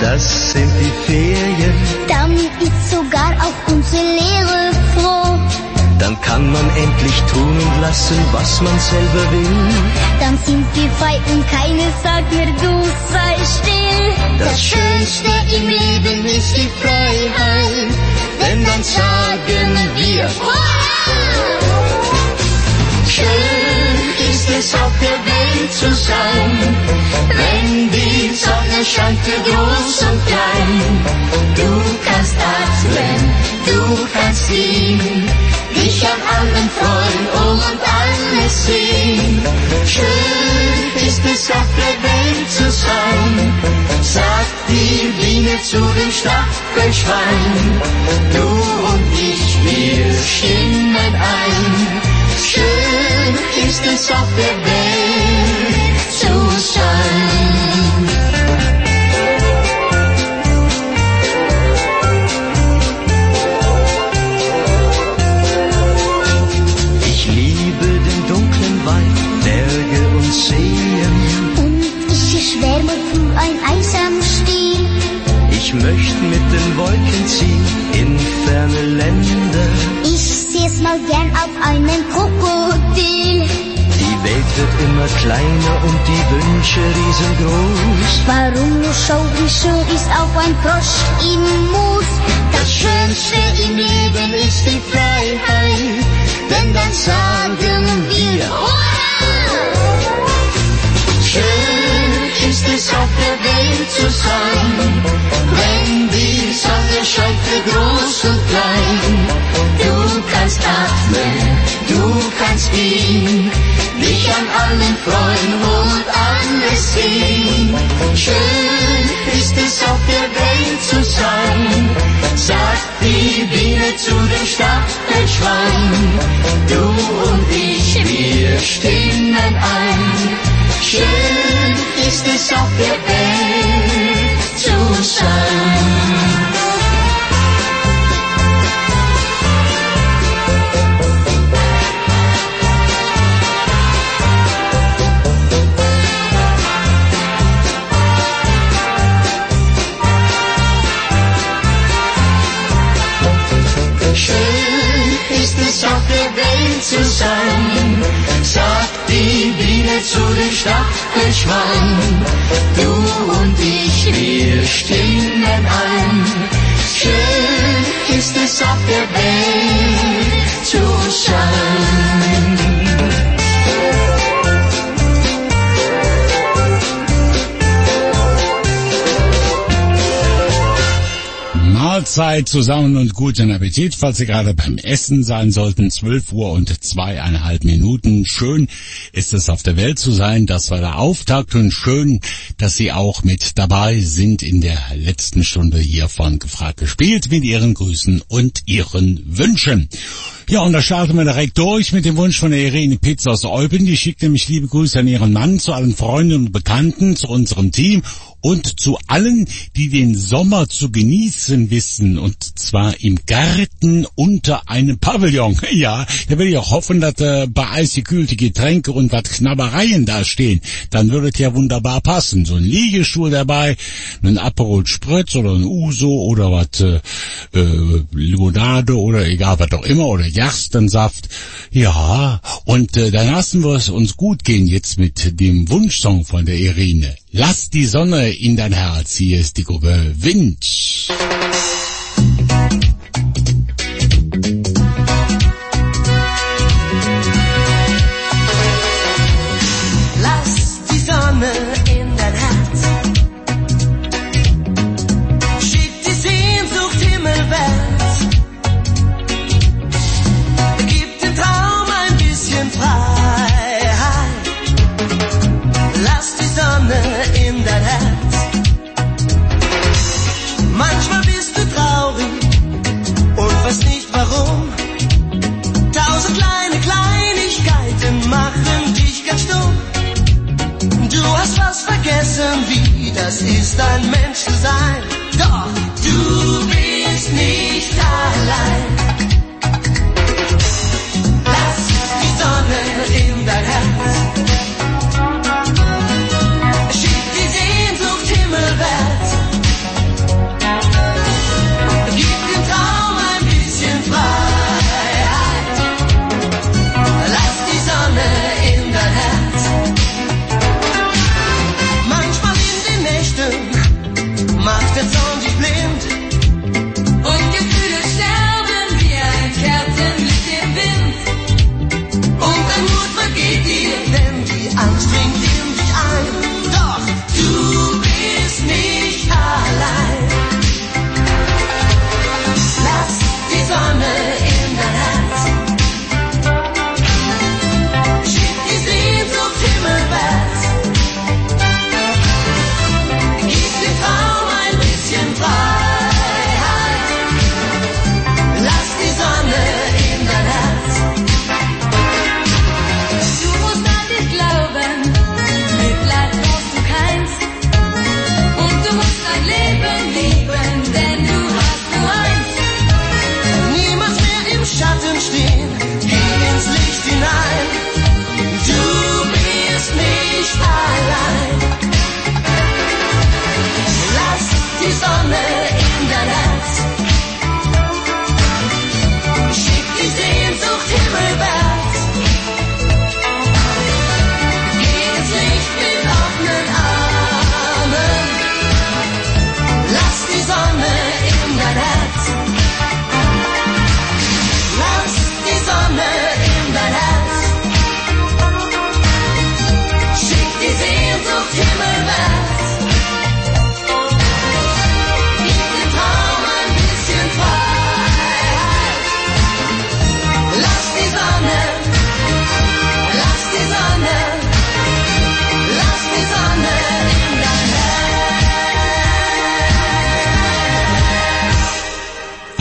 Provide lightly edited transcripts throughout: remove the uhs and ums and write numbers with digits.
das sind die Ferien. Dann ist sogar auch unsere Lehre froh. Dann kann man endlich tun und lassen, was man selber will. Dann sind wir frei und keiner sagt mir, du sei still. Das Schönste im Leben ist die Freiheit, denn dann sagen wir, schön ist es auf der Welt zu sein, wenn die Sonne scheint für groß und klein. Du kannst atmen, du kannst singen, dich an allem freuen und alles sehen. Schön ist es auf der Welt zu sein, sagt die Biene zu dem Stachelschwein. Du und ich, wir stimmen ein. Schön ist es auf der Welt zu sein. Ich liebe den dunklen Wald, Berge und Seen. Und ich schwärme für ein Eisamspiel. Ich möchte mit den Wolken ziehen in ferne Länder. Ich seh's mal gern auf einen Krokodil. Die Welt wird immer kleiner und die Wünsche riesengroß. Warum nur schau, wie schön ist auf ein Frosch im Moos. Das Schönste im Leben ist die Freiheit, denn dann sagen wir, schön ist es auf der Welt zu sein, wenn die Sonne scheint für groß und klein. Du kannst atmen, du kannst gehen, dich an allem freuen und alles sehen. Schön ist es auf der Welt zu sein, sagt die Biene zu dem Stachelschwein. Du und ich, wir stimmen ein. Schön ist es auf der Welt zu sein. Auf der Welt zu sein, sagt die Biene zu dem Stachelschwein. Du und ich, wir stimmen ein. Schön ist es auf der Welt zu sein. Mahlzeit zusammen und guten Appetit, falls Sie gerade beim Essen sein sollten. 12 Uhr und 2,5 Minuten. Schön ist es auf der Welt zu sein. Das war der Auftakt und schön, dass Sie auch mit dabei sind in der letzten Stunde hier von Gefragt gespielt mit Ihren Grüßen und Ihren Wünschen. Ja, und da starten wir direkt durch mit dem Wunsch von der Irene Pitz aus Eupen. Die schickt nämlich liebe Grüße an ihren Mann, zu allen Freunden und Bekannten, zu unserem Team und zu allen, die den Sommer zu genießen wissen, und zwar im Garten unter einem Pavillon. Ja, da will ich auch hoffen, dass bei eisgekühlte Getränke und was Knabbereien da stehen. Dann würde es ja wunderbar passen. So ein Liegestuhl dabei, ein Aperol Spritz oder ein Uso oder was Limonade oder egal was auch immer oder Gerstensaft. Ja, und dann lassen wir es uns gut gehen jetzt mit dem Wunschsong von der Irene. Lass die Sonne in dein Herz. Hier ist die Gruppe Wind. Lass die Sonne in dein Herz. Schick die Sehnsucht himmelwärts. Gib dem Traum ein bisschen Freiheit. Lass die Sonne in dein Herz. Manchmal bist du traurig und weißt nicht warum. 1000 kleine Kleinigkeiten machen dich ganz stumm. Du hast fast vergessen, wie das ist, ein Mensch zu sein. Doch du bist nicht allein. Lass die Sonne in dein Herz. Schick die Sehnsucht himmelwärts.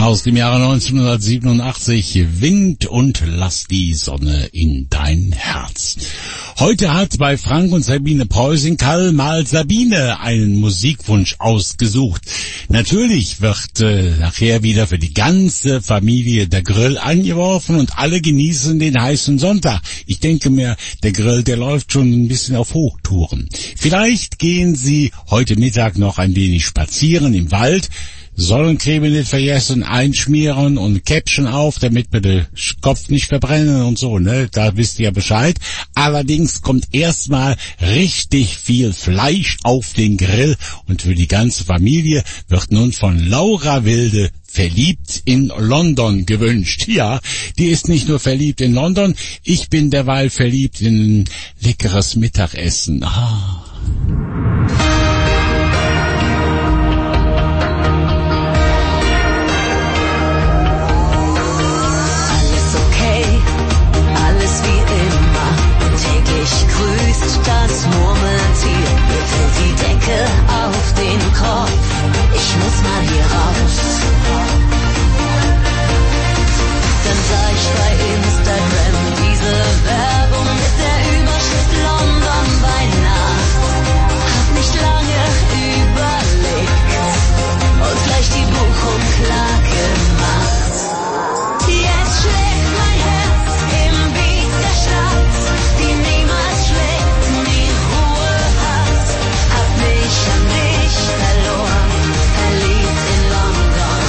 Aus dem Jahre 1987, Wind und lass die Sonne in dein Herz. Heute hat bei Frank und Sabine Preußing Karl mal Sabine einen Musikwunsch ausgesucht. Natürlich wird nachher wieder für die ganze Familie der Grill angeworfen und alle genießen den heißen Sonntag. Ich denke mir, der Grill, der läuft schon ein bisschen auf Hochtouren. Vielleicht gehen Sie heute Mittag noch ein wenig spazieren im Wald, Sonnencreme nicht vergessen, einschmieren und Käppchen auf, damit wir den Kopf nicht verbrennen und so, ne? Da wisst ihr ja Bescheid. Allerdings kommt erstmal richtig viel Fleisch auf den Grill und für die ganze Familie wird nun von Laura Wilde Verliebt in London gewünscht. Ja, die ist nicht nur verliebt in London, ich bin derweil verliebt in ein leckeres Mittagessen. Ah. Grüßt das Murmeltier, mir fällt die Decke auf den Kopf, ich muss mal hier raus. Dann sah ich bei Instagram diese Werbung mit der Überschrift London by Nacht. Hab nicht lange überlegt und gleich die Buchung klar gemacht. Jetzt schlägt mein Herz im Beat der Stadt, die niemals schlägt, nie Ruhe hat. Hab mich an dich verloren, verliebt in London.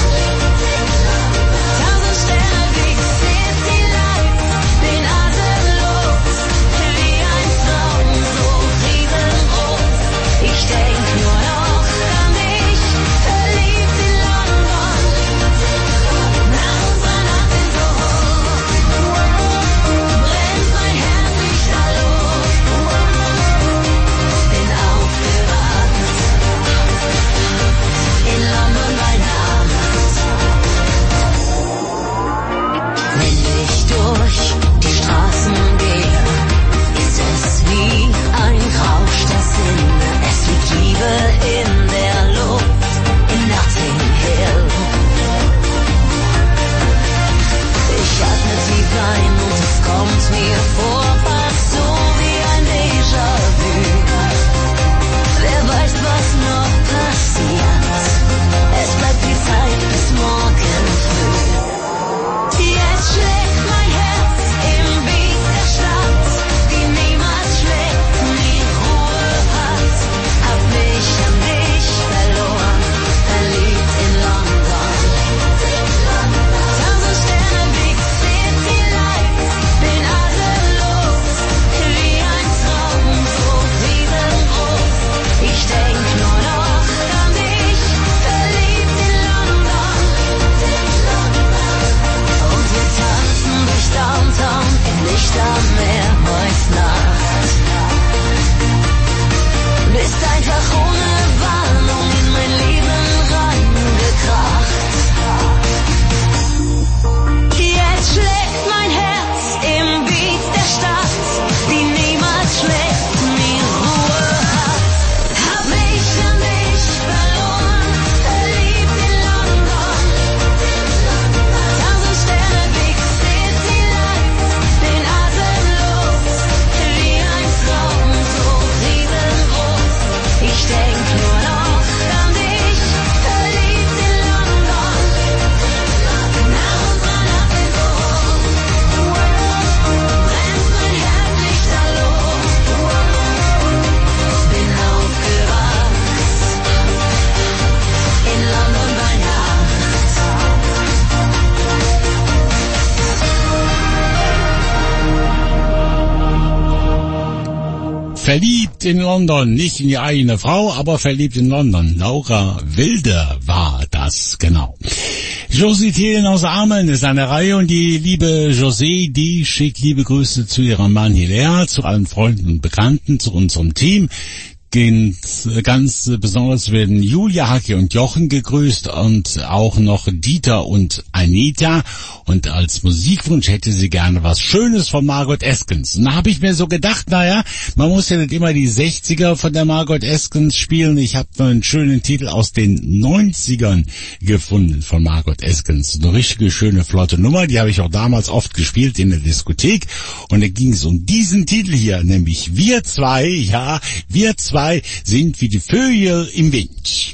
1000 Sterne wie City Lights, bin atemlos, wie ein Traum, so riesengroß. Ich denk nur noch an dich, verliebt in London. Nach unserer Nacht in Soho brennt mein Herz lichterloh. Bin aufgewacht in London bei Nacht. Wenn ich durch die Straßen gehe, ist es wie ein Rausch der Sinne. Es liegt Liebe in der Luft, in Notting Hill. Ich atme tief ein und es kommt mir vor, fast so wie ein Déjà-vu. Wer weiß, was noch passiert. Es bleibt viel Zeit bis morgen früh. Jetzt schlägt mein Herz im Beat der Stadt, die niemals schlägt, nie Ruhe hat. Hab mich an dich verloren, verliebt in London. 1000 Sterne wie City Lights, bin atemlos, wie ein Traum, so riesengroß. Ich denk nur noch an dich, verliebt in London. Und wir tanzen durch Downtown im Lichtermeer heute Nacht. Bist einfach ohne Warnung in mein Leben reingekracht. Jetzt schlägt mein Herz im Beat der Stadt, die niemals schlägt, nie Ruhe hat. Hab mich an dich verloren, verliebt in London. 1000 Sterne wie City Lights, bin atemlos, wie ein Traum, so riesengroß. Ich denk nur noch an dich, verliebt in London. Nach unserer Nacht in Soho brennt mein Herz lichterloh. Bin aufgewacht in London bei Nacht. Verliebt in London, nicht in die eigene Frau, aber verliebt in London. Laura Wilde war das, genau. Josie Thielen aus Ameln ist an der Reihe und die liebe Josie, die schickt liebe Grüße zu ihrem Mann Hilaire, zu allen Freunden und Bekannten, zu unserem Team. Ganz besonders werden Julia, Hacke und Jochen gegrüßt und auch noch Dieter und Anita. Und als Musikwunsch hätte sie gerne was Schönes von Margot Eskens. Und da habe ich mir so gedacht, naja, man muss ja nicht immer die 60er von der Margot Eskens spielen. Ich habe noch einen schönen Titel aus den 90ern gefunden von Margot Eskens. Eine richtige schöne, flotte Nummer, die habe ich auch damals oft gespielt in der Diskothek. Und da ging es um diesen Titel hier, nämlich Wir zwei, ja, wir zwei sind wie die Vögel im Wind.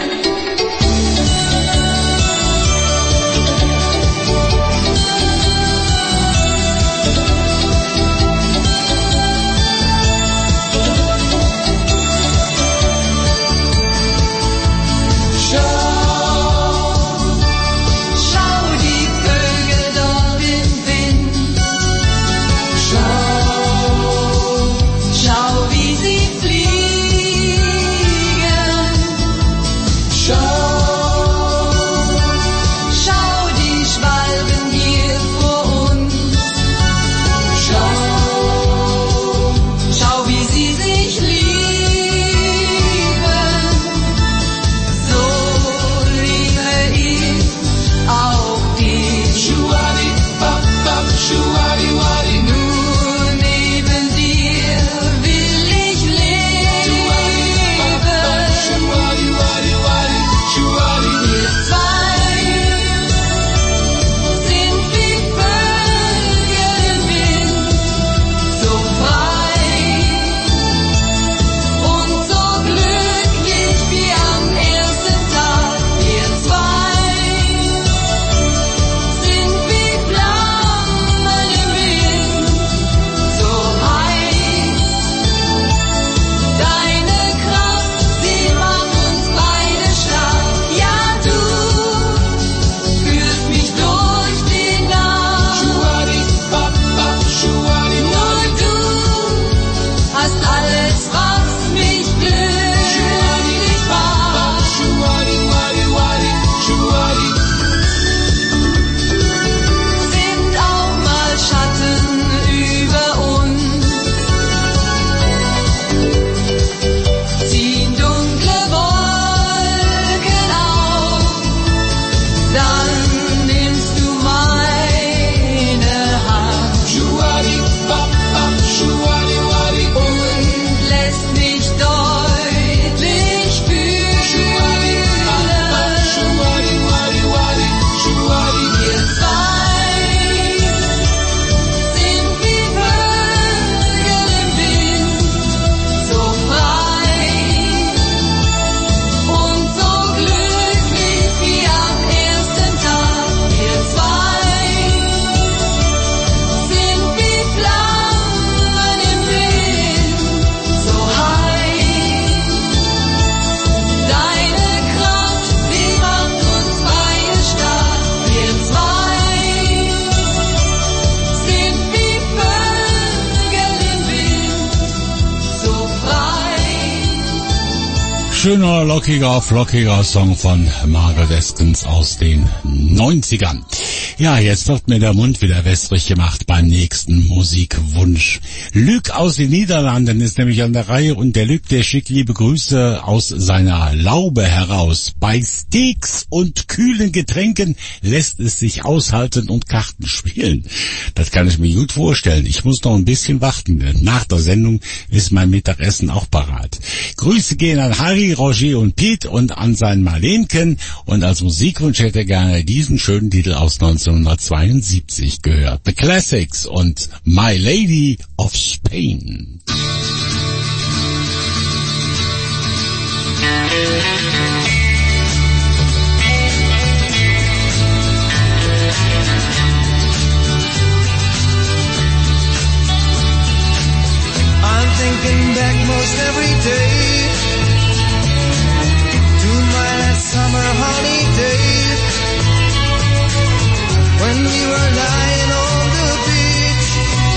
Schöner, lockiger, flockiger Song von Margot Eskens aus den 90ern. Ja, jetzt wird mir der Mund wieder wässrig gemacht beim nächsten Musikwunsch. Luc aus den Niederlanden ist nämlich an der Reihe und der Luc, der schickt liebe Grüße aus seiner Laube heraus. Bei Steaks und kühlen Getränken lässt es sich aushalten und Karten spielen. Das kann ich mir gut vorstellen. Ich muss noch ein bisschen warten, denn nach der Sendung ist mein Mittagessen auch parat. Grüße gehen an Harry, Roger und Pete und an sein Marlenken. Und als Musikwunsch hätte er gerne diesen schönen Titel aus 1972 gehört. The Classics und My Lady of Spain. I'm thinking back most every day to my last summer holiday when we were lying on the beach,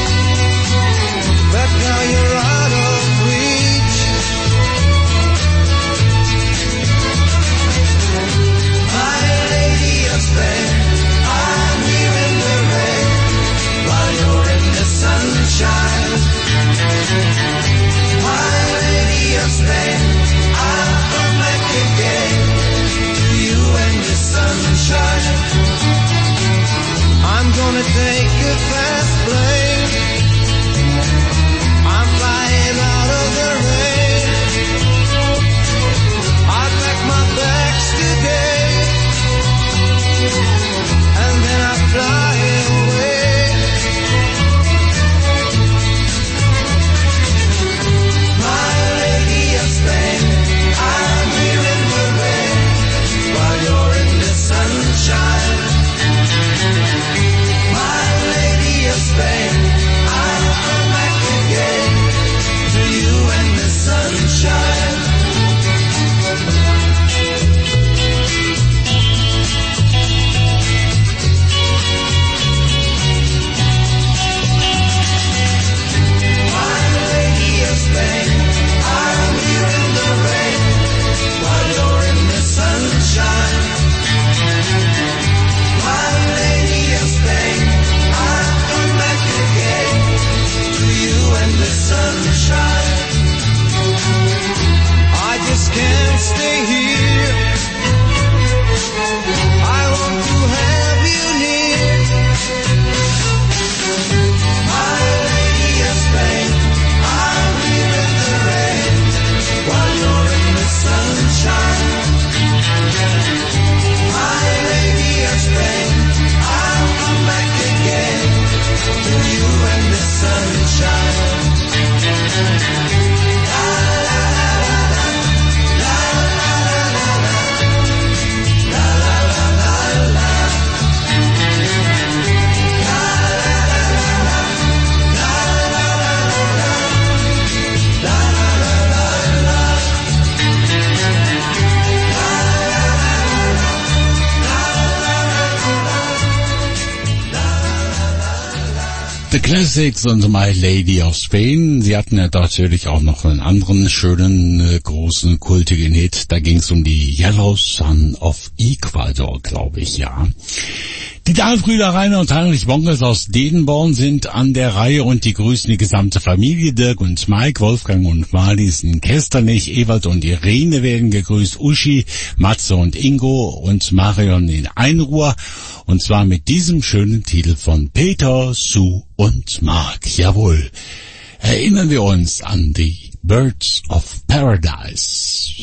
but now you're out of reach. Classics und My Lady of Spain. Sie hatten ja natürlich auch noch einen anderen schönen, großen, kultigen Hit. Da ging es um die Yellow Sun of Ecuador, glaube ich, ja. Die Dahlbrüder Rainer und Heinrich Bongers aus Dedenborn sind an der Reihe und die grüßen die gesamte Familie. Dirk und Mike, Wolfgang und Marlies in Kesternich, Ewald und Irene werden gegrüßt, Uschi, Matze und Ingo und Marion in Einruhr. Und zwar mit diesem schönen Titel von Peter, Sue und Mark. Jawohl. Erinnern wir uns an die Birds of Paradise.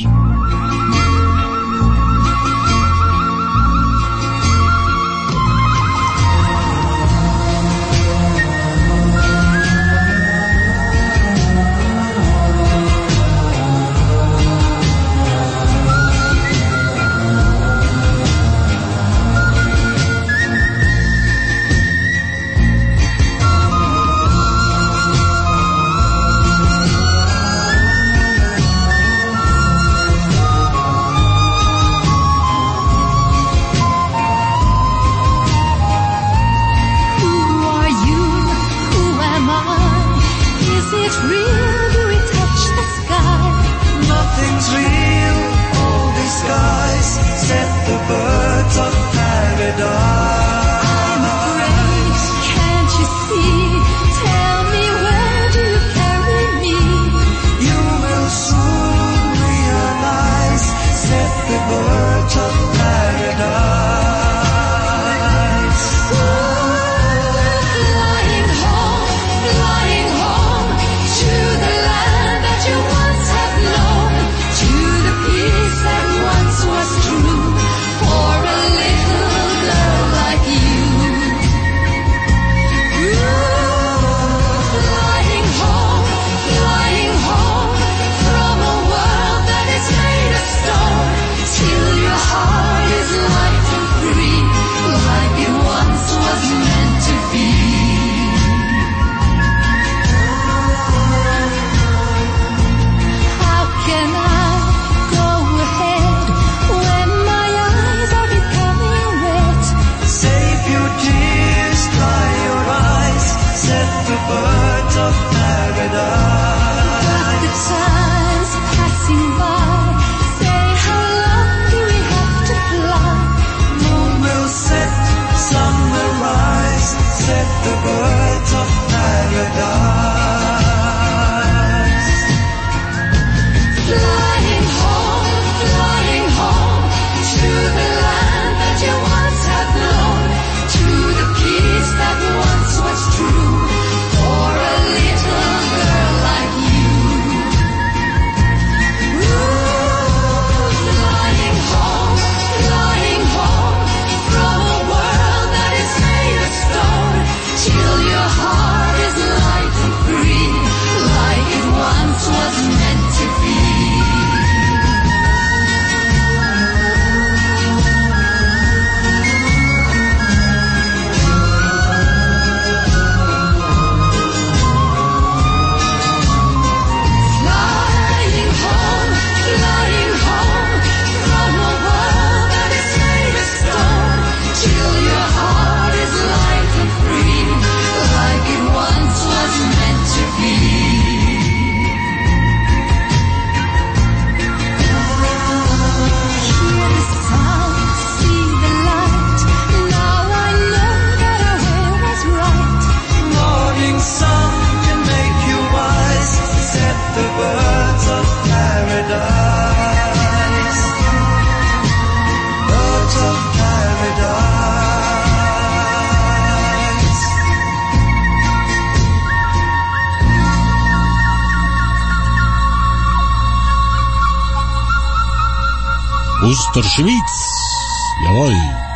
Aus der Schweiz. Jawohl.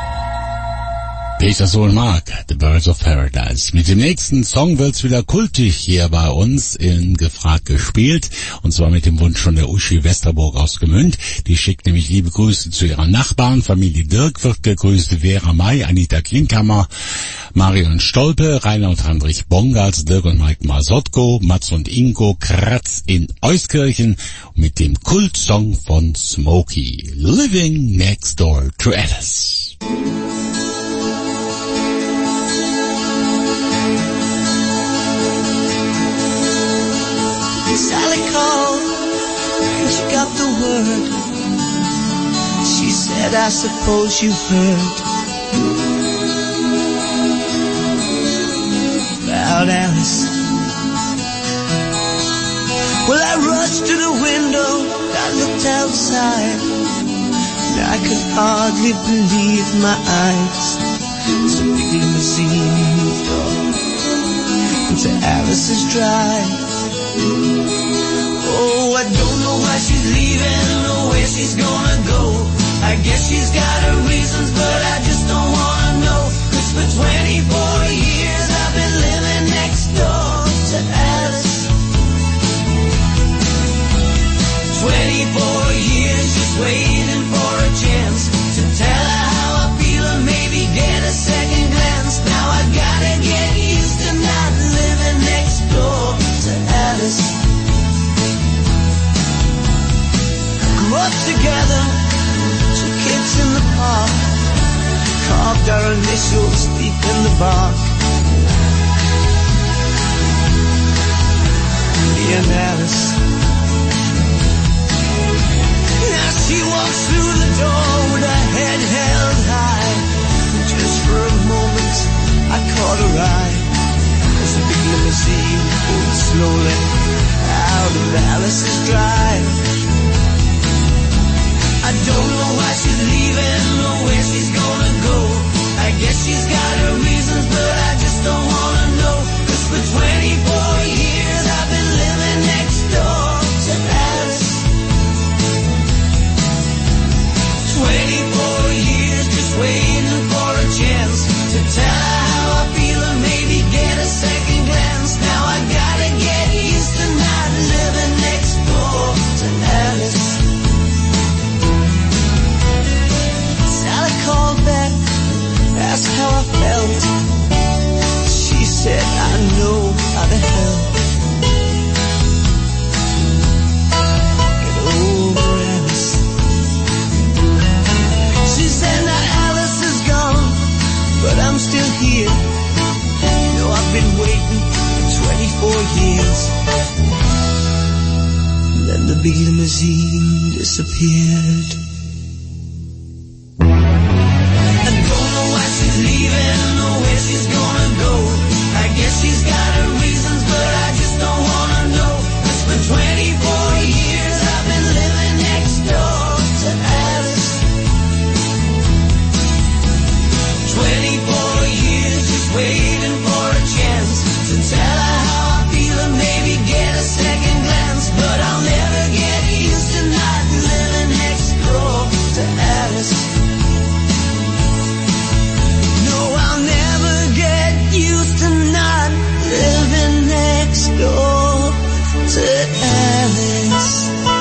Peter Sohn Mark, The Birds of Paradise. Mit dem nächsten Song wird's wieder kultig hier bei uns in Gefragt gespielt. Und zwar mit dem Wunsch von der Uschi Westerburg aus Gemünd. Die schickt nämlich liebe Grüße zu ihrer Nachbarn. Familie Dirk wird gegrüßt. Vera May, Anita Klinkhammer, Marion Stolpe, Rainer und Heinrich Bongals, Dirk und Mike Masotko, Mats und Ingo Kratz in Euskirchen mit dem Kultsong von Smokey, Living Next Door to Alice. got the word. She said, I suppose you heard about Alice. Well, I rushed to the window, I looked outside, and I could hardly believe my eyes. As a big limousine moved off into Alice's drive. Oh, I don't know why she's leaving or where she's gonna go. I guess she's got her reasons, but I just don't wanna know. 'Cause for 24 years I've been living next door to Alice. 24 years just waiting for a chance to tell her how I feel and maybe get a second glance. Now I gotta get used to not living next door to Alice. Grew up together, 2 kids in the park, carved our initials deep in the bark. Me and Alice. Now she walks through the door with her head held high. Just for a moment I caught her eye as the big limousine pulled slowly out of Alice's drive. I don't know why she's leaving or where she's gonna go. I guess she's got her reasons, but I just don't wanna know. 'Cause for 24 years I've been living next door to Alice. 24 years just waiting for a chance to tell her how I feel and maybe get a second glance. Now I gotta get used to not living next door to Alice. Sally called back, asked how I felt. She said, I know how to help. Get over Alice. She said, now Alice is gone, but I'm still here. You know I've been waiting for 24 years. And then the big limousine disappeared. Leaving or where she's gonna go. I guess she's got her reasons, but I just don't wanna know. 'Cause for 24 years I've been living next door to Alice. 24 years just waiting for a chance to tell her how I feel and maybe get a second glance. But I'll never get used to not living next door to Alice. I'll never get used to not living next door to Alice.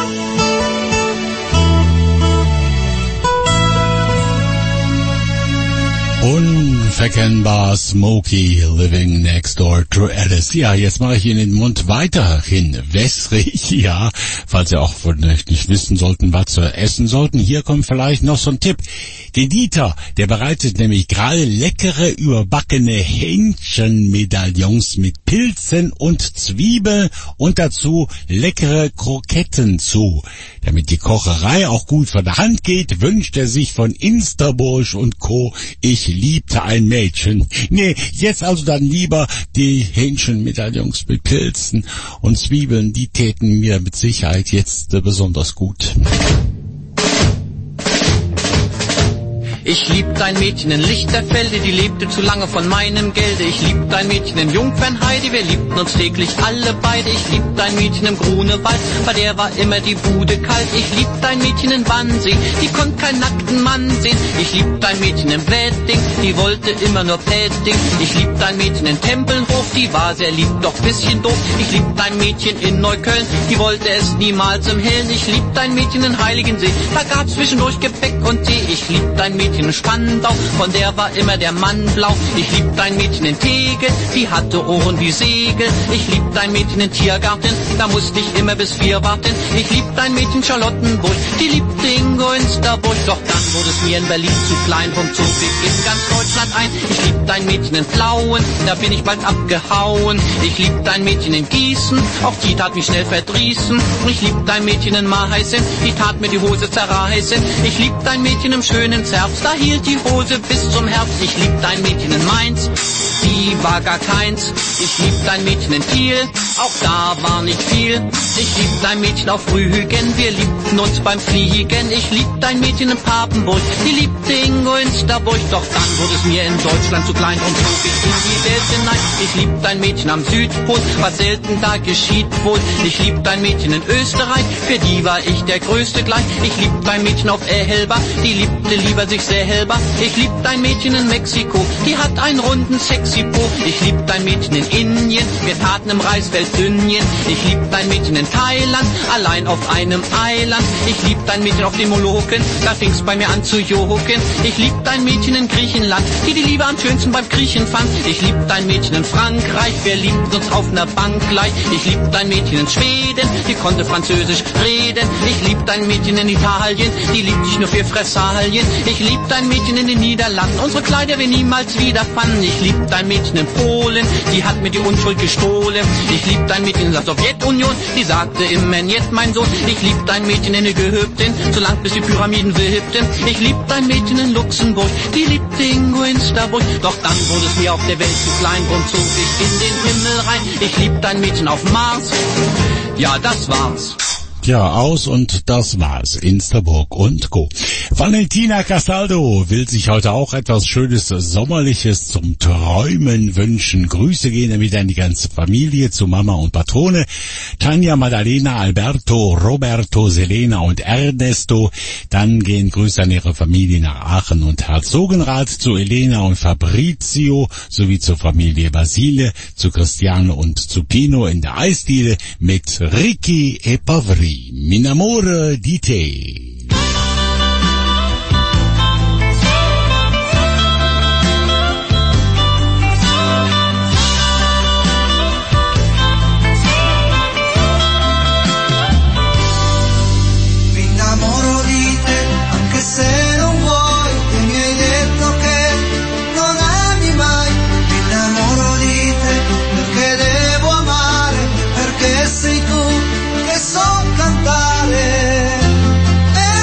Unverkennbar Smokey, Living Next Door to Alice. Ja, jetzt mache ich Ihnen den Mund weiterhin wässrig, ja, falls Sie auch von euch nicht wissen sollten, was Sie essen sollten. Hier kommt vielleicht noch so ein Tipp. Der Dieter, der bereitet nämlich gerade leckere, überbackene Hähnchenmedaillons mit Pilzen und Zwiebeln und dazu leckere Kroketten zu. Damit die Kocherei auch gut von der Hand geht, wünscht er sich von Instabursch und Co. Ich liebte ein Mädchen. Nee, jetzt also dann lieber die Hähnchenmedaillons mit Pilzen und Zwiebeln, die täten mir mit Sicherheit jetzt besonders gut. Ich liebte ein Mädchen in Lichterfelde, die lebte zu lange von meinem Gelde. Ich liebte ein Mädchen in Jungfernheide, wir liebten uns täglich alle beide. Ich liebte ein Mädchen im Grunewald, bei der war immer die Bude kalt. Ich liebte ein Mädchen in Wannsee, die konnte keinen nackten Mann sehen. Ich liebte ein Mädchen im Wedding, die wollte immer nur Petting. Ich liebte ein Mädchen in Tempelhof, die war sehr lieb, doch bisschen doof. Ich liebte ein Mädchen in Neukölln, die wollte es niemals im Hellen. Ich liebte ein Mädchen in Heiligensee, da gab's zwischendurch Gebäck und Tee. Ich liebte ein Mädchen Mädchen in Spandau, von der war immer der Mann blau. Ich liebte ein Mädchen in Tegel, die hatte Ohren wie Segel. Ich liebte ein Mädchen in Tiergarten, da musste ich immer bis 4 warten. Ich liebte ein Mädchen in Charlottenburg, die liebte Ingo in Starburg. Doch dann wurde es mir in Berlin zu klein, vom Zug in ganz Deutschland ein. Ich liebte ein Mädchen in Plauen, da bin ich bald abgehauen. Ich liebte ein Mädchen in Gießen, auch die tat mich schnell verdrießen. Ich liebte ein Mädchen in Meißen, die tat mir die Hose zerreißen. Ich liebte ein Mädchen im schönen Zerbst, da hielt die Hose bis zum Herbst. Ich liebte ein Mädchen in Mainz, die war gar keins. Ich liebte ein Mädchen in Kiel, auch da war nicht viel. Ich liebte ein Mädchen auf Rügen, wir liebten uns beim Fliegen. Ich liebte ein Mädchen in Papenburg, die liebte Ingo in Starburg. Doch dann wurde es mir in Deutschland zu klein und zog ich in die Welt hinein. Ich liebte ein Mädchen am Südpol, was selten da geschieht wohl. Ich liebte ein Mädchen in Österreich, für die war ich der Größte gleich. Ich liebte ein Mädchen auf Elba, die liebte lieber sich selber. Ich liebte ein Mädchen in Mexiko, die hat einen runden sexy Po. Ich liebte ein Mädchen in Indien, wir taten im Reisfeld Dünnchen. Ich liebte ein Mädchen in Thailand, allein auf einem Eiland. Ich liebte ein Mädchen auf den Molukken, da fing's bei mir an zu joken. Ich liebte ein Mädchen in Griechenland, die die Liebe am schönsten beim Griechen fand. Ich liebte ein Mädchen in Frankreich, wir liebten uns auf einer Bank gleich. Ich liebte ein Mädchen in Schweden, die konnte Französisch reden. Ich liebte ein Mädchen in Italien, die liebte ich nur für Fressalien. Ich liebte ein Mädchen in den Niederlanden, unsere Kleider wir niemals wieder fanden. Ich liebte ein Mädchen in Polen, die hat mir die Unschuld gestohlen. Ich liebte ein Mädchen in der Sowjetunion, die sagte immer jetzt mein Sohn. Ich liebte ein Mädchen in Ägypten, so lang bis die Pyramiden webten. Ich liebte ein Mädchen in Luxemburg, die liebte Ingo in Starburg. Doch dann wurde es mir auf der Welt zu klein und zog ich in den Himmel rein. Ich liebte ein Mädchen auf Mars, ja das war's. Ja, aus und das war's. Insterburg und Co. Valentina Castaldo will sich heute auch etwas Schönes Sommerliches zum Träumen wünschen. Grüße gehen damit an die ganze Familie, zu Mama und Patrone. Tanja, Madalena, Alberto, Roberto, Selena und Ernesto. Dann gehen Grüße an ihre Familie nach Aachen und Herzogenrath, zu Elena und Fabrizio, sowie zur Familie Basile, zu Cristiano und zu Pino in der Eisdiele mit Ricky e Pavri. Mi innamoro di te. Mi innamoro di te, anche se non vuoi, e mi hai detto che non ami mai. Mi innamoro di te, perché devo amare, perché sei tu che so cantare.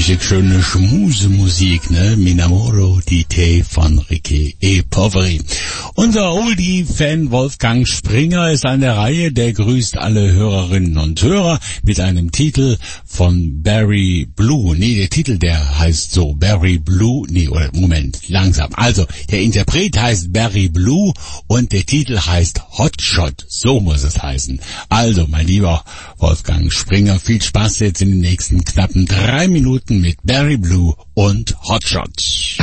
richtig schöne Schmusemusik, ne? Minamoro di te von Ricky e Poveri. Unser Oldie-Fan Wolfgang Springer ist an der Reihe, der grüßt alle Hörerinnen und Hörer mit einem Titel von Barry Blue. Nee, der Titel, der heißt so, Barry Blue, nee, oder Moment, langsam. Also, der Interpret heißt Barry Blue und der Titel heißt Hot Shot, so muss es heißen. Also, mein lieber Wolfgang Springer, viel Spaß jetzt in den nächsten knappen 3 Minuten mit Barry Blue und Hot Shot.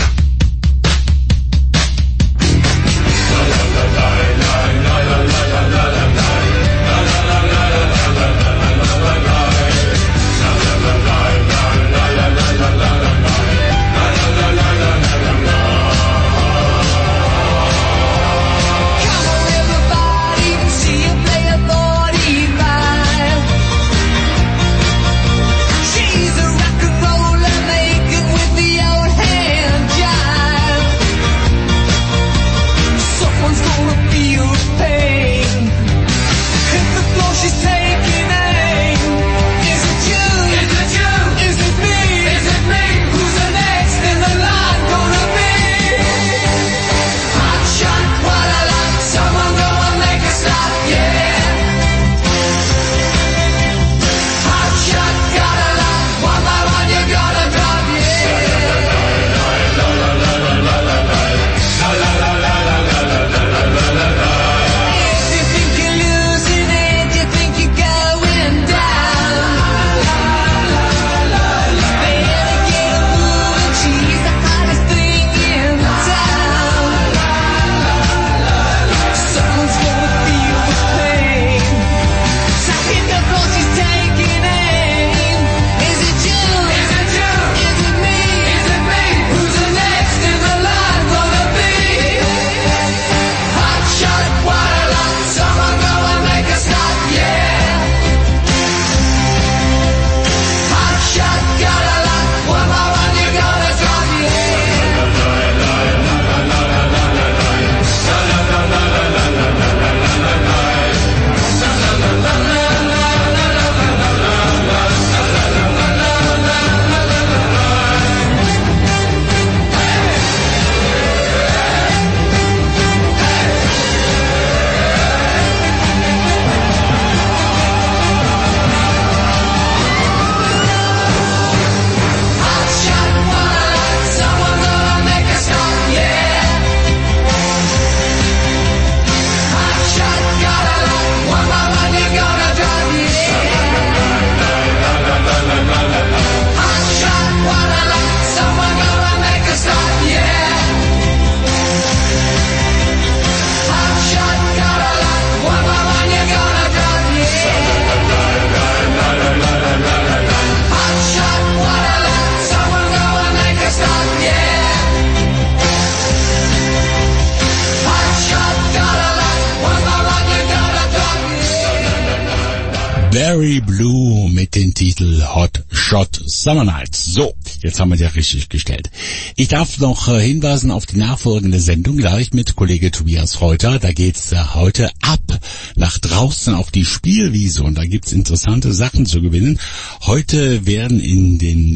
Barry Blue mit dem Titel Hot Shot Summer Nights. So, jetzt haben wir ja richtig gestellt. Ich darf noch hinweisen auf die nachfolgende Sendung gleich mit Kollege Tobias Reuter. Da geht's heute ab nach draußen auf die Spielwiese und da gibt's interessante Sachen zu gewinnen. Heute werden in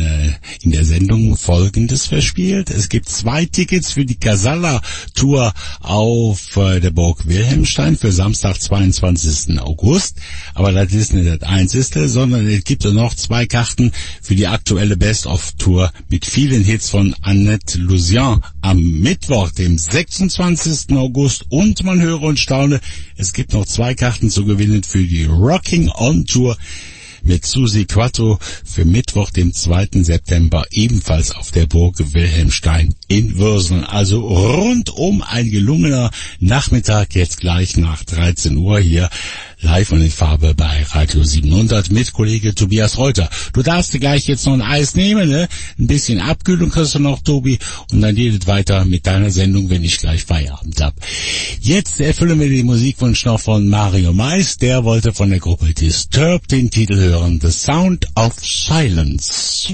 der Sendung Folgendes verspielt. Es gibt 2 Tickets für die Casalla Tour auf der Burg Wilhelmstein für Samstag, 22. August. Aber das ist nicht das Einzige, sondern es gibt noch 2 Karten für die aktuelle Best-of-Tour mit vielen Hits von Annette Lusian am Mittwoch, dem 26. August. Und man höre und staune, es gibt noch 2 Karten zu gewinnen für die Rocking On Tour mit Susi Quattro für Mittwoch, dem 2. September, ebenfalls auf der Burg Wilhelmstein in Würseln. Also rundum ein gelungener Nachmittag, jetzt gleich nach 13 Uhr hier live und in Farbe bei Radio 700 mit Kollege Tobias Reuter. Du darfst dir gleich jetzt noch ein Eis nehmen, ne? Ein bisschen Abkühlung kriegst du noch, Tobi, und dann geht es weiter mit deiner Sendung, wenn ich gleich Feierabend hab. Jetzt erfüllen wir den Musikwunsch noch von Mario Mais. Der wollte von der Gruppe Disturbed den Titel hören, The Sound of Silence.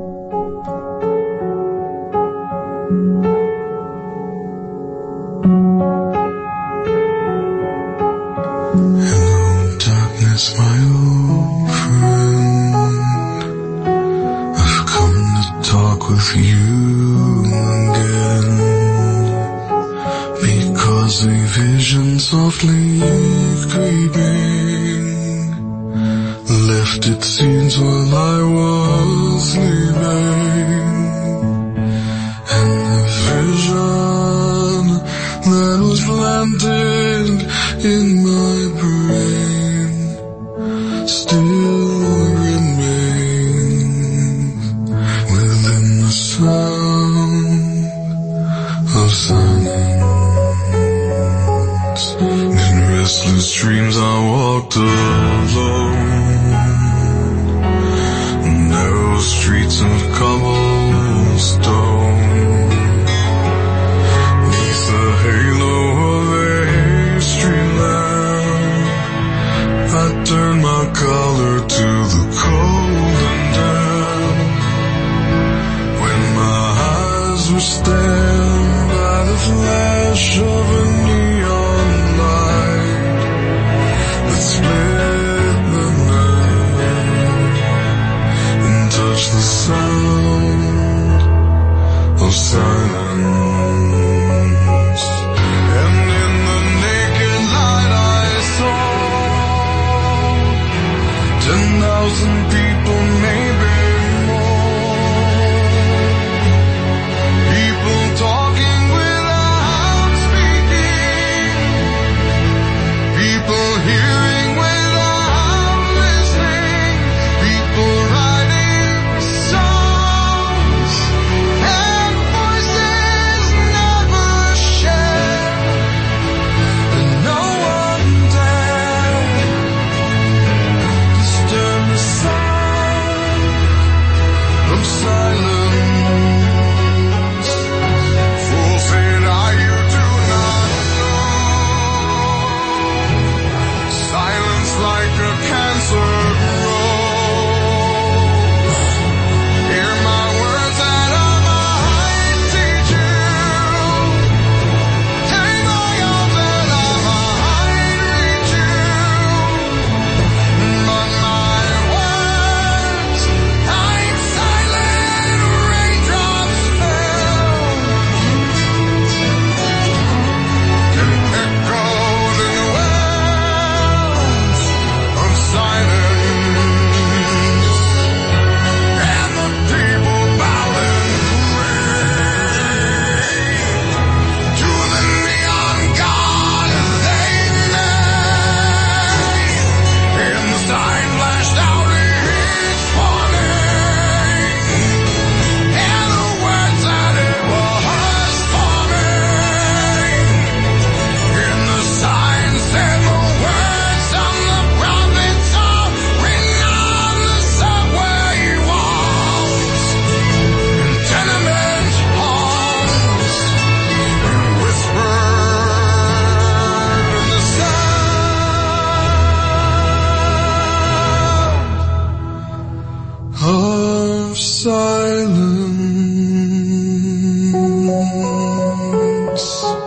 Hello, darkness, my old friend. I've come to was a vision softly creeping, left its scenes while I was sleeping, and the vision that was planted in my brain still remains within the sound of silence. In restless dreams I walked alone, narrow streets of cobblestone, neath the halo of a street lamp. I turned my collar to the cold and damp, when my eyes were stared by the flash of a neon light that split the night and touched the sound of silence. And in the naked light I saw 10,000 people, maybe more, people talking without speaking, people hearing without listening, people writing songs and voices never shared, and no one dared disturb the sound of silence. Fool said I, you do not know. Silence like a cancer grows. Hear my words that I might teach you. Take my arms that I might reach you. But my words, like silent raindrops fell, can echo in the wells of silence, and the people bowing to the neon god they made, and the sign flashed out each morning, and the words that it was forming, and the sign said the words of the prophets are written on the subway walls, in tenement halls, and whispered in the sound of silence.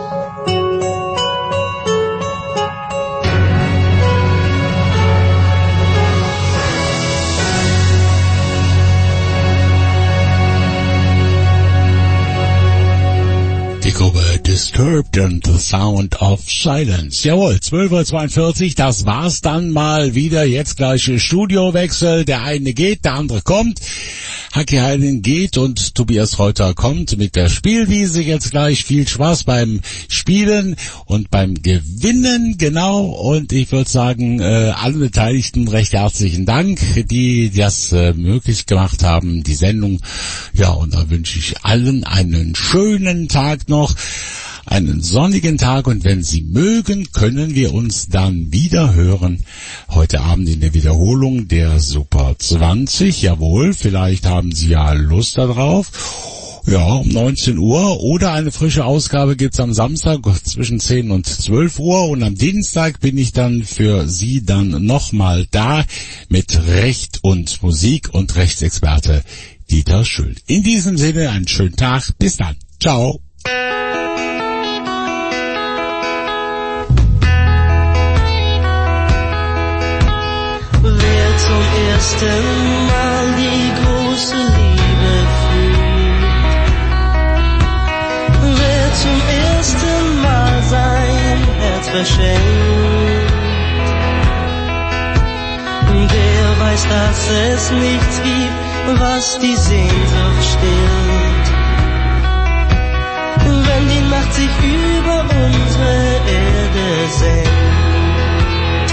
Die Gruppe Disturbed and the Sound of Silence. Jawohl, 12:42 Uhr, das war's dann mal wieder. Jetzt gleich Studiowechsel. Der eine geht, der andere kommt. Haki Heiden geht und Tobias Reuter kommt mit der Spielwiese jetzt gleich. Viel Spaß beim Spielen und beim Gewinnen, genau. Und ich würde sagen, allen Beteiligten recht herzlichen Dank, die das möglich gemacht haben, die Sendung. Ja, und da wünsche ich allen einen schönen Tag noch. Einen sonnigen Tag, und wenn Sie mögen, können wir uns dann wieder hören. Heute Abend in der Wiederholung der Super 20. Jawohl, vielleicht haben Sie ja Lust darauf. Ja, um 19 Uhr. Oder eine frische Ausgabe gibt's am Samstag zwischen 10 und 12 Uhr. Und am Dienstag bin ich dann für Sie dann nochmal da mit Recht und Musik und Rechtsexperte Dieter Schuld. In diesem Sinne einen schönen Tag. Bis dann. Ciao. Wer zum ersten Mal die große Liebe fühlt, wer zum ersten Mal sein verschenkt. Der weiß, dass es nichts gibt, was die Sehnsucht stillt. Wenn die Nacht sich über unsere Erde senkt.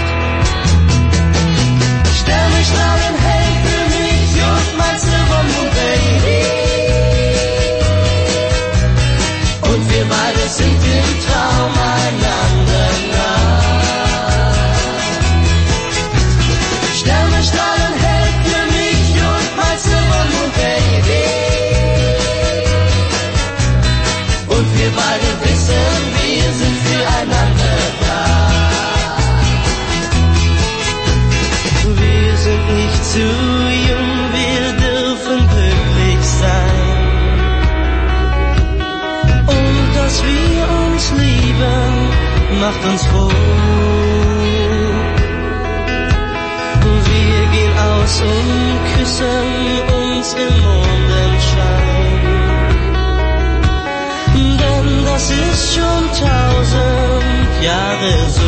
Sternenstrahlen hell für mich und mein Silver Moon Baby. Und wir beide sind im Traum einander nah. Sternenstrahlen hell für mich und mein Silver Moon Baby. Und wir beide wissen, wir sind füreinander da. Wir sind nicht zu jung, wir dürfen glücklich sein. Und dass wir uns lieben, macht uns froh. Wir gehen aus und küssen uns im Mondenschein. Denn das ist schon 1000 Jahre so.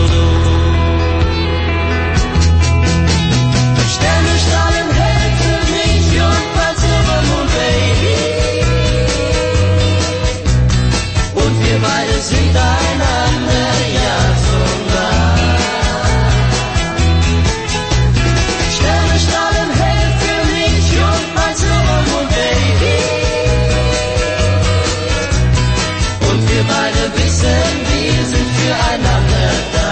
Sternenstrahlen hell für mich und mein Silver Moon Baby. Und wir beide sind einander ja so nah. Sternenstrahlen hell für mich und mein Silver Moon Baby. Und wir beide wissen, wir sind füreinander da.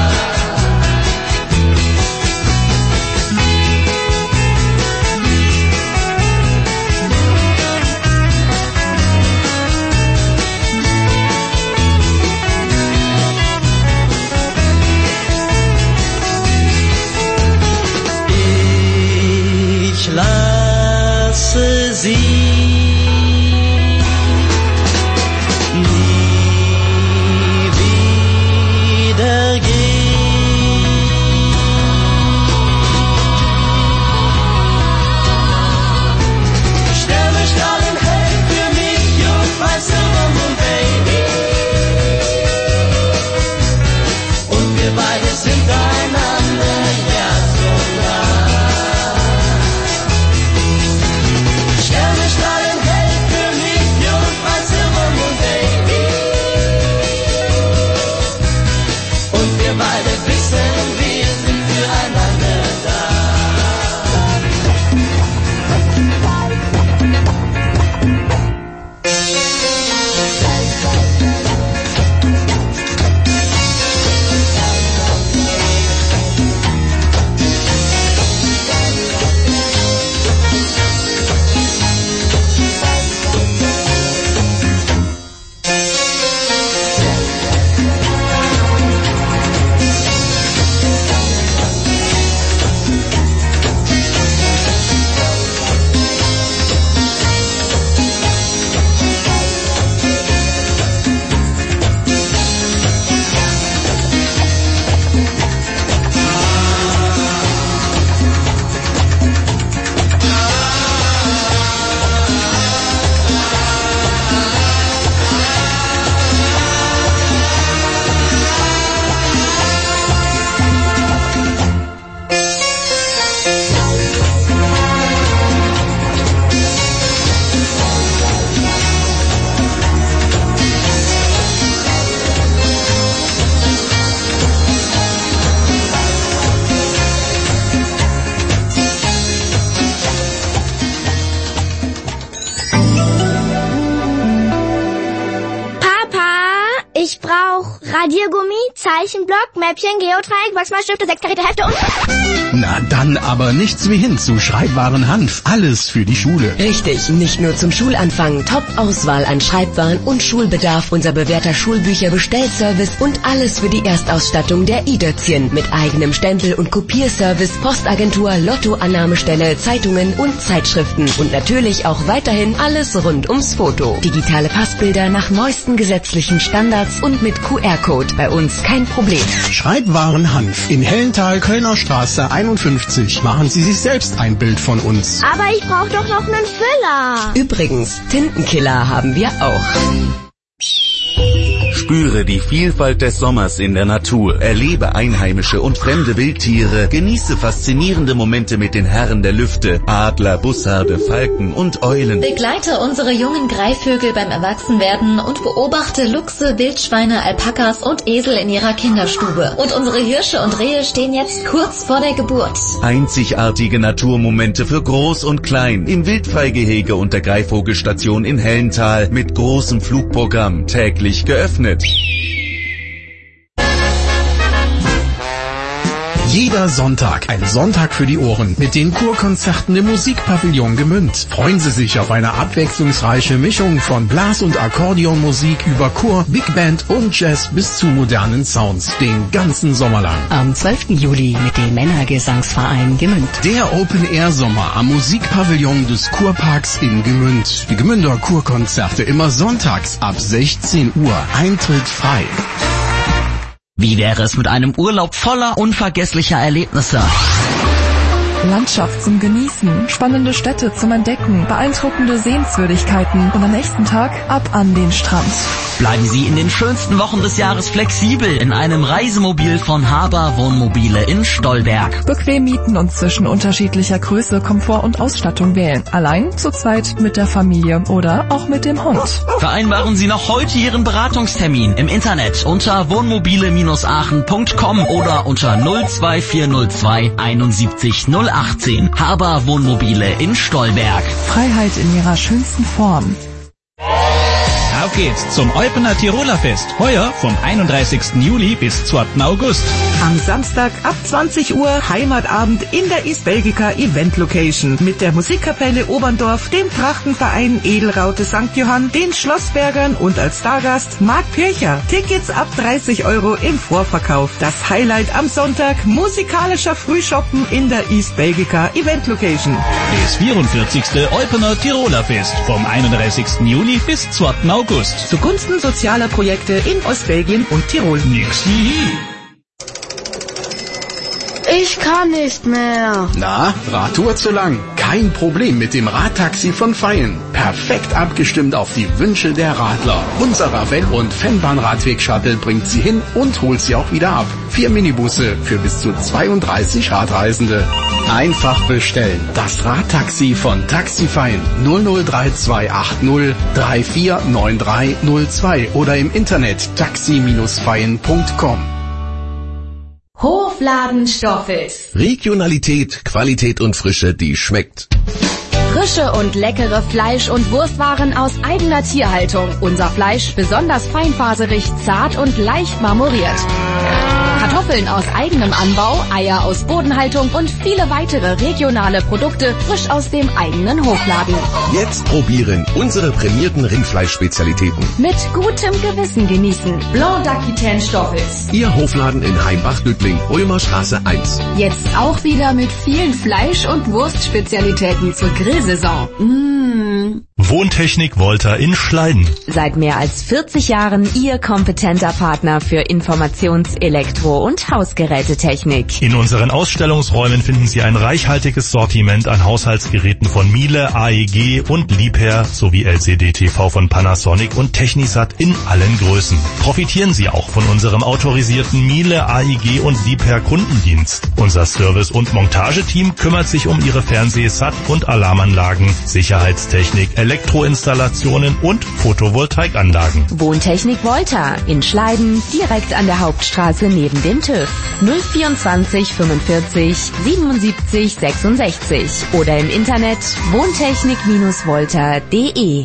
Ich lasse sie nie wieder gehen. Sternenstrahlen hell für mich und mein Silver Moon Baby. Und wir beide sind einander ja so nah. Sternenstrahlen hell für mich und mein Silver Moon Baby. Und wir beide wissen, wir sind füreinander da. Ich brauche Radiergummi, Zeichenblock, Mäppchen, Geodreieck, Wachsmalstifte, 6 Karäte, Hefte und... Na dann aber nichts wie hin zu Schreibwaren Hanf. Alles für die Schule. Richtig, nicht nur zum Schulanfang. Top-Auswahl an Schreibwaren und Schulbedarf. Unser bewährter Schulbücher-Bestellservice und alles für die Erstausstattung der i-Dötzchen. Mit eigenem Stempel- und Kopierservice, Postagentur, Lottoannahmestelle, Zeitungen und Zeitschriften. Und natürlich auch weiterhin alles rund ums Foto. Digitale Passbilder nach neuesten gesetzlichen Standards und mit QR-Code. Bei uns kein Problem. Schreibwaren Hanf. In Hellenthal, Kölner Straße 51. Machen Sie sich selbst ein Bild von uns. Aber ich brauche doch noch einen Füller. Übrigens, Tintenkiller haben wir auch. Spüre die Vielfalt des Sommers in der Natur, erlebe einheimische und fremde Wildtiere, genieße faszinierende Momente mit den Herren der Lüfte, Adler, Bussarde, Falken und Eulen. Begleite unsere jungen Greifvögel beim Erwachsenwerden und beobachte Luchse, Wildschweine, Alpakas und Esel in ihrer Kinderstube. Und unsere Hirsche und Rehe stehen jetzt kurz vor der Geburt. Einzigartige Naturmomente für Groß und Klein im Wildfreigehege und der Greifvogelstation in Hellental mit großem Flugprogramm, täglich geöffnet. Jeder Sonntag, ein Sonntag für die Ohren, mit den Kurkonzerten im Musikpavillon Gmünd. Freuen Sie sich auf eine abwechslungsreiche Mischung von Blas- und Akkordeonmusik über Chor, Big Band und Jazz bis zu modernen Sounds, den ganzen Sommer lang. Am 12. Juli mit dem Männergesangsverein Gmünd. Der Open-Air-Sommer am Musikpavillon des Kurparks in Gmünd. Die Gmünder Kurkonzerte immer sonntags ab 16 Uhr. Eintritt frei. Wie wäre es mit einem Urlaub voller unvergesslicher Erlebnisse? Landschaft zum Genießen, spannende Städte zum Entdecken, beeindruckende Sehenswürdigkeiten und am nächsten Tag ab an den Strand. Bleiben Sie in den schönsten Wochen des Jahres flexibel in einem Reisemobil von Haber Wohnmobile in Stolberg. Bequem mieten und zwischen unterschiedlicher Größe, Komfort und Ausstattung wählen. Allein, zu zweit, mit der Familie oder auch mit dem Hund. Vereinbaren Sie noch heute Ihren Beratungstermin im Internet unter wohnmobile-aachen.com oder unter 02402 71 018. Haber Wohnmobile in Stolberg. Freiheit in ihrer schönsten Form. Auf geht's zum Eupener Tiroler Fest. Heuer vom 31. Juli bis 2. August. Am Samstag ab 20 Uhr Heimatabend in der East Belgica Event Location mit der Musikkapelle Oberndorf, dem Trachtenverein Edelraute St. Johann, den Schlossbergern und als Stargast Marc Pircher. Tickets ab 30 € im Vorverkauf. Das Highlight am Sonntag, musikalischer Frühshoppen in der East Belgica Event Location. Das 44. Eupener Tiroler Fest vom 31. Juli bis 2. August. Zugunsten sozialer Projekte in Ostbelgien und Tirol. Nix wie. Ich kann nicht mehr. Na, Radtour zu lang? Kein Problem mit dem Radtaxi von Feyen. Perfekt abgestimmt auf die Wünsche der Radler. Unser Ravel- und Fennbahn-Radweg-Shuttle bringt Sie hin und holt Sie auch wieder ab. 4 Minibusse für bis zu 32 Radreisende. Einfach bestellen. Das Radtaxi von Taxi Feyen 00328 349302 oder im Internet taxi-feyen.com. Hofladen Stoffels. Regionalität, Qualität und Frische, die schmeckt. Frische und leckere Fleisch- und Wurstwaren aus eigener Tierhaltung. Unser Fleisch besonders feinfaserig, zart und leicht marmoriert. Kartoffeln aus eigenem Anbau, Eier aus Bodenhaltung und viele weitere regionale Produkte frisch aus dem eigenen Hofladen. Jetzt probieren unsere prämierten Rindfleischspezialitäten. Mit gutem Gewissen genießen. Blanc d'Aquitaine Stoffels. Ihr Hofladen in Heimbach-Döttling, Ulmer Straße 1. Jetzt auch wieder mit vielen Fleisch- und Wurstspezialitäten zur Grillsaison. Wohntechnik Volta in Schleiden. Seit mehr als 40 Jahren Ihr kompetenter Partner für Informations-, Elektro- und Hausgerätetechnik. In unseren Ausstellungsräumen finden Sie ein reichhaltiges Sortiment an Haushaltsgeräten von Miele, AEG und Liebherr sowie LCD-TV von Panasonic und Technisat in allen Größen. Profitieren Sie auch von unserem autorisierten Miele, AEG und Liebherr Kundendienst. Unser Service- und Montageteam kümmert sich um Ihre Fernseh-, Sat- und Alarmanlagen, Sicherheitstechnik, Elektroinstallationen und Photovoltaikanlagen. Wohntechnik Volta in Schleiden, direkt an der Hauptstraße neben dem TÜV. 024 45 77 66 oder im Internet wohntechnik-volta.de.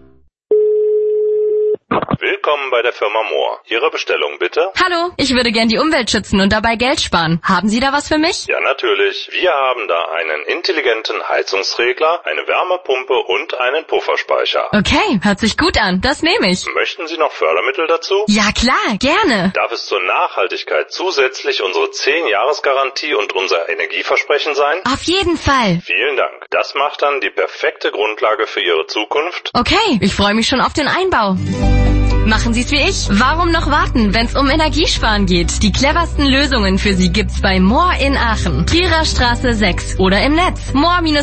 Willkommen bei der Firma Mohr. Ihre Bestellung bitte? Hallo, ich würde gern die Umwelt schützen und dabei Geld sparen. Haben Sie da was für mich? Ja, natürlich. Wir haben da einen intelligenten Heizungsregler, eine Wärmepumpe und einen Pufferspeicher. Okay, hört sich gut an. Das nehme ich. Möchten Sie noch Fördermittel dazu? Ja, klar, gerne. Darf es zur Nachhaltigkeit zusätzlich unsere 10-Jahres-Garantie und unser Energieversprechen sein? Auf jeden Fall. Vielen Dank. Das macht dann die perfekte Grundlage für Ihre Zukunft. Okay, ich freue mich schon auf den Einbau. Machen Sie es wie ich. Warum noch warten, wenn es um Energiesparen geht? Die cleversten Lösungen für Sie gibt's bei Mohr in Aachen. Trierer Straße 6 oder im Netz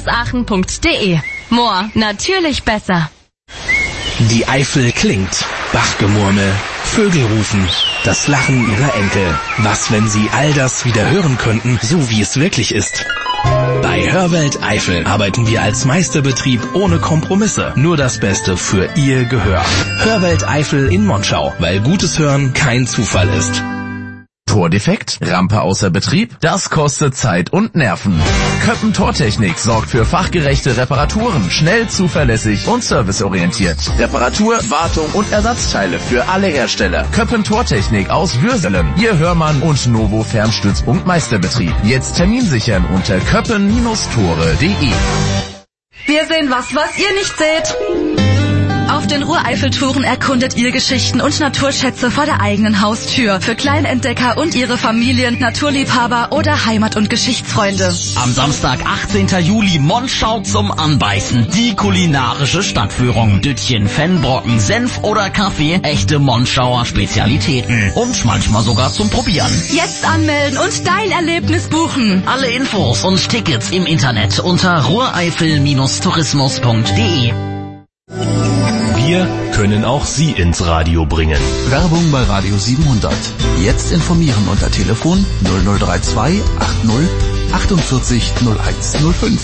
mohr-aachen.de. Mohr, natürlich besser. Die Eifel klingt. Bachgemurmel, Vögel rufen, das Lachen ihrer Enkel. Was, wenn sie all das wieder hören könnten, so wie es wirklich ist? Bei Hörwelt Eifel arbeiten wir als Meisterbetrieb ohne Kompromisse. Nur das Beste für Ihr Gehör. Hörwelt Eifel in Monschau, weil gutes Hören kein Zufall ist. Tordefekt? Rampe außer Betrieb? Das kostet Zeit und Nerven. Köppen Tortechnik sorgt für fachgerechte Reparaturen, schnell, zuverlässig und serviceorientiert. Reparatur, Wartung und Ersatzteile für alle Hersteller. Köppen Tortechnik aus Würselen. Ihr Hörmann und Novo Fernstützpunkt Meisterbetrieb. Jetzt Termin sichern unter köppen-tore.de. Wir sehen was ihr nicht seht. Auf den Ruhr-Eifel-Touren erkundet ihr Geschichten und Naturschätze vor der eigenen Haustür. Für Kleinentdecker und ihre Familien, Naturliebhaber oder Heimat- und Geschichtsfreunde. Am Samstag, 18. Juli, Monschau zum Anbeißen. Die kulinarische Stadtführung. Düttchen, Fennbrocken, Senf oder Kaffee. Echte Monschauer Spezialitäten. Und manchmal sogar zum Probieren. Jetzt anmelden und dein Erlebnis buchen. Alle Infos und Tickets im Internet unter ruhreifel-tourismus.de. Wir können auch Sie ins Radio bringen. Werbung bei Radio 700. Jetzt informieren unter Telefon 0032 80 48 0105.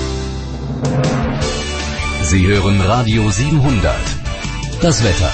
Sie hören Radio 700. Das Wetter.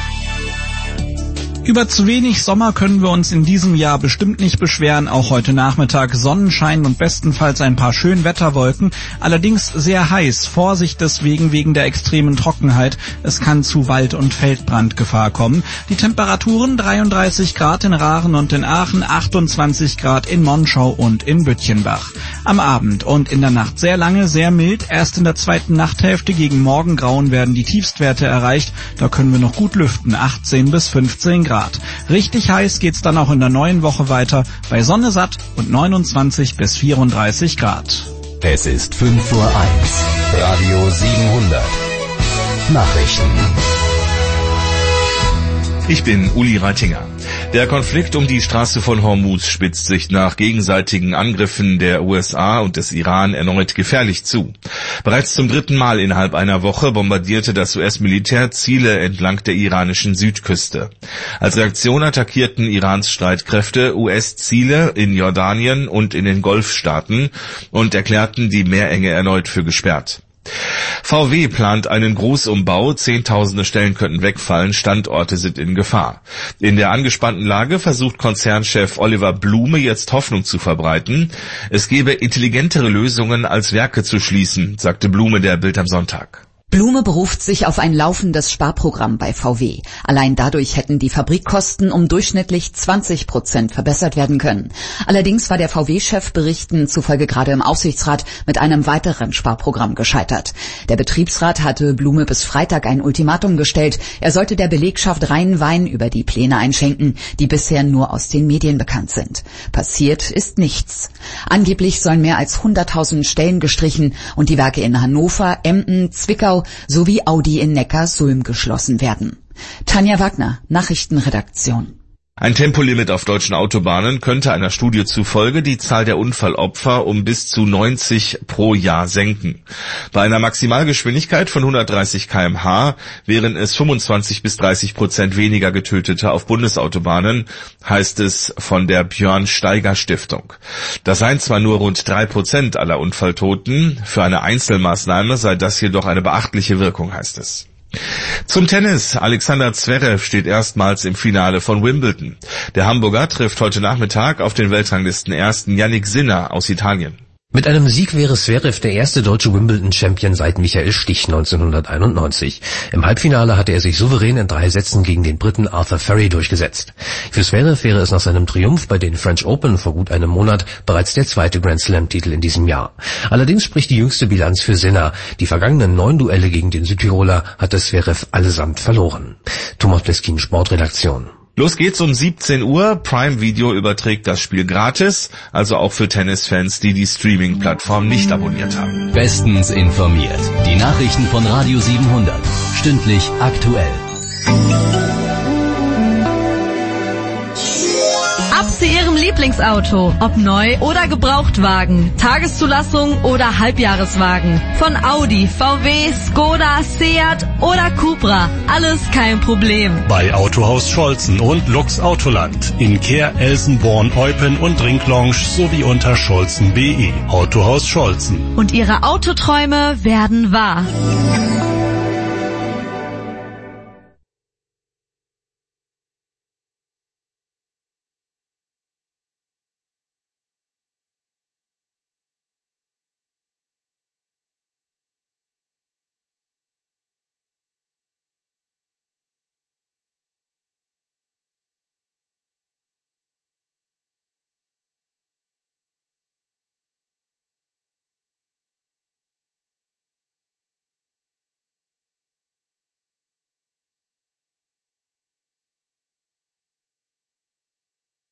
Über zu wenig Sommer können wir uns in diesem Jahr bestimmt nicht beschweren. Auch heute Nachmittag Sonnenschein und bestenfalls ein paar Schönwetterwolken. Allerdings sehr heiß. Vorsicht deswegen wegen der extremen Trockenheit. Es kann zu Wald- und Feldbrandgefahr kommen. Die Temperaturen 33 Grad in Raaren und in Aachen, 28 Grad in Monschau und in Büttchenbach. Am Abend und in der Nacht sehr lange, sehr mild. Erst in der zweiten Nachthälfte gegen Morgengrauen werden die Tiefstwerte erreicht. Da können wir noch gut lüften, 18 bis 15 Grad. Richtig heiß geht's dann auch in der neuen Woche weiter, bei Sonne satt und 29 bis 34 Grad. Es ist 5:01 Uhr. Radio 700. Nachrichten. Ich bin Uli Reitinger. Der Konflikt um die Straße von Hormuz spitzt sich nach gegenseitigen Angriffen der USA und des Iran erneut gefährlich zu. Bereits zum 3. Mal innerhalb einer Woche bombardierte das US-Militär Ziele entlang der iranischen Südküste. Als Reaktion attackierten Irans Streitkräfte US-Ziele in Jordanien und in den Golfstaaten und erklärten die Meerenge erneut für gesperrt. VW plant einen Großumbau, Zehntausende Stellen könnten wegfallen, Standorte sind in Gefahr. In der angespannten Lage versucht Konzernchef Oliver Blume jetzt Hoffnung zu verbreiten. Es gebe intelligentere Lösungen als Werke zu schließen, sagte Blume der Bild am Sonntag. Blume beruft sich auf ein laufendes Sparprogramm bei VW. Allein dadurch hätten die Fabrikkosten um durchschnittlich 20% verbessert werden können. Allerdings war der VW-Chef Berichten zufolge gerade im Aufsichtsrat mit einem weiteren Sparprogramm gescheitert. Der Betriebsrat hatte Blume bis Freitag ein Ultimatum gestellt. Er sollte der Belegschaft reinen Wein über die Pläne einschenken, die bisher nur aus den Medien bekannt sind. Passiert ist nichts. Angeblich sollen mehr als 100.000 Stellen gestrichen und die Werke in Hannover, Emden, Zwickau sowie Audi in Neckarsulm geschlossen werden. Tanja Wagner, Nachrichtenredaktion. Ein Tempolimit auf deutschen Autobahnen könnte einer Studie zufolge die Zahl der Unfallopfer um bis zu 90 pro Jahr senken. Bei einer Maximalgeschwindigkeit von 130 km/h wären es 25 bis 30% weniger Getötete auf Bundesautobahnen, heißt es von der Björn Steiger Stiftung. Das seien zwar nur rund 3% aller Unfalltoten, für eine Einzelmaßnahme sei das jedoch eine beachtliche Wirkung, heißt es. Zum Tennis. Alexander Zverev steht erstmals im Finale von Wimbledon. Der Hamburger trifft heute Nachmittag auf den Weltranglisten-Ersten Jannik Sinner aus Italien. Mit einem Sieg wäre Zverev der erste deutsche Wimbledon-Champion seit Michael Stich 1991. Im Halbfinale hatte er sich souverän in 3 Sätzen gegen den Briten Arthur Ferry durchgesetzt. Für Zverev wäre es nach seinem Triumph bei den French Open vor gut einem Monat bereits der zweite Grand Slam-Titel in diesem Jahr. Allerdings spricht die jüngste Bilanz für Sinner. Die vergangenen 9 Duelle gegen den Südtiroler hatte Zverev allesamt verloren. Thomas Pleskin, Sportredaktion. Los geht's um 17 Uhr. Prime Video überträgt das Spiel gratis, also auch für Tennisfans, die die Streaming-Plattform nicht abonniert haben. Bestens informiert. Die Nachrichten von Radio 700. Stündlich aktuell. Ab zu Ihrem Lieblingsauto. Ob neu oder Gebrauchtwagen, Tageszulassung oder Halbjahreswagen. Von Audi, VW, Skoda, Seat oder Cupra. Alles kein Problem. Bei Autohaus Scholzen und Lux Autoland. In Kehr, Elsenborn, Eupen und Drinklounge sowie unter scholzen.de. Autohaus Scholzen. Und Ihre Autoträume werden wahr.